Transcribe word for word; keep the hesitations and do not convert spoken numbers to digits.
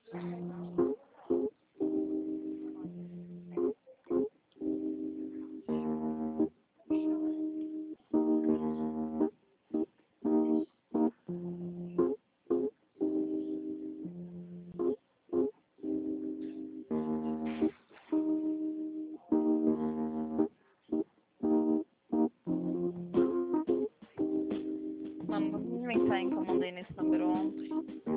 Mano, não vou nem pensar em que eu mandei nesse número ontem.